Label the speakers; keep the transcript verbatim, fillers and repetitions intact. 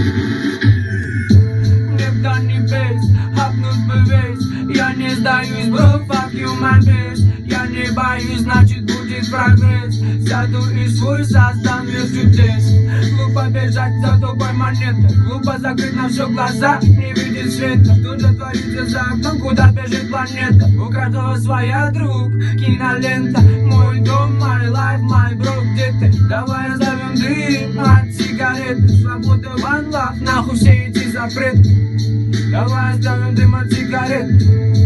Speaker 1: Мне до небес, хапнуть бы весь. Я не сдаюсь, бро, fuck you, my best. Я не боюсь, значит будет прогресс. Сяду и свой создам мир чудес. Глупо бежать за тупой монетой. Глупо закрыть на все глаза, не видеть света. Тут же творится за окном, куда бежит планета. У каждого своя, друг, кинолента. Мой дом, my life, my bro, где ты? Давай оставим дым от сигареты. Свобода, one love, нахуй все эти запреты. Давай оставим дым от сигареты.